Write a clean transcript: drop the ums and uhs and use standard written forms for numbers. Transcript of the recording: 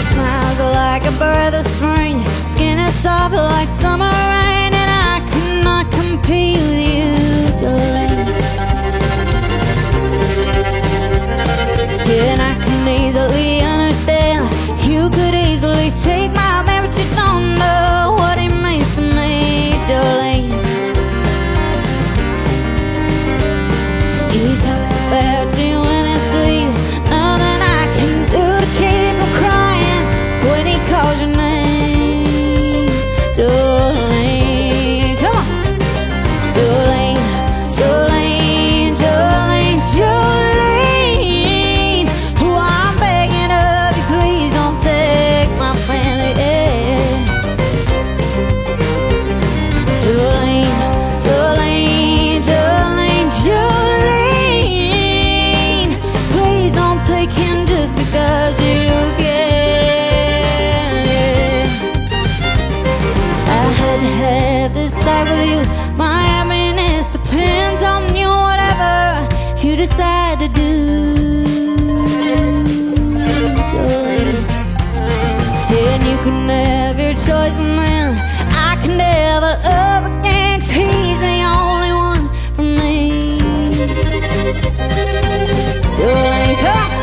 smiles like a breath of spring, skin is soft like summer rain, and I cannot compete with you, Jolene. Yeah, and I can easily understand you could easily take my man, but you don't know what it means to me, Jolene. He talks about you in his sleep, nothing I can do to keep from crying when he calls your name, Jolene. Come on, Jolene, Jolene, Jolene, Jolene. Oh, I'm begging of you, please don't take my family. Jolene, Jolene, Jolene, Jolene. Please don't take him just because you can. I had to have this talk with you. My happiness depends on you, whatever you decide to do, Jolene. And you can have your choice, man. I can never love again, 'cause he's the only one for me. Jolene, come on.